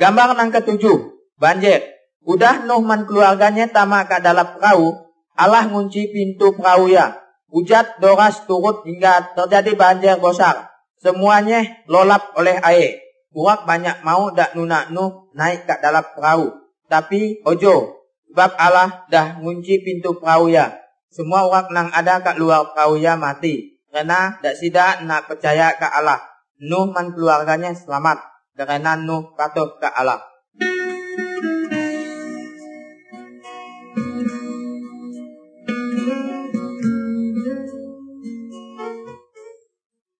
Gambar yang ketujuh, banjir. Udah Nuh man keluarganya tamak ke dalam perahu, Allah ngunci pintu perahu ya. Hujan deras turut hingga terjadi banjir besar. Semuanya lolap oleh air. Urak banyak mau dak nuna Nuh naik ke dalam perahu. Tapi ojo, sebab Allah dah ngunci pintu perahu ya. Semua urak nang ada kat luar perahu ya mati. Karena dak sida nak percaya ke Allah. Nuh man keluarganya selamat. Karena Nuh patuh ke Allah.